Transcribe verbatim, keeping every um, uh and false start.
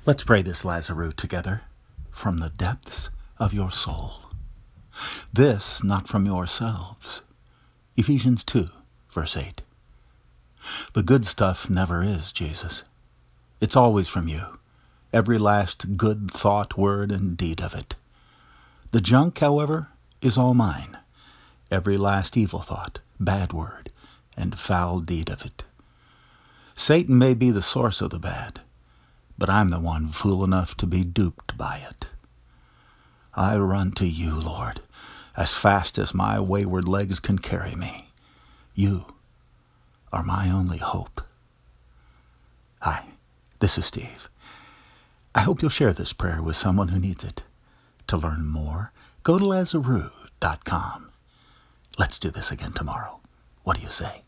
Let's pray this Lazarus together from the depths of your soul. This not from yourselves. Ephesians two, verse eight. The good stuff never is, Jesus. It's always from you, every last good thought, word, and deed of it. The junk, however, is all mine, every last evil thought, bad word, and foul deed of it. Satan may be the source of the bad, but I'm the one fool enough to be duped by it. I run to you, Lord, as fast as my wayward legs can carry me. You are my only hope. Hi, this is Steve. I hope you'll share this prayer with someone who needs it. To learn more, go to Lazarus dot com. Let's do this again tomorrow. What do you say?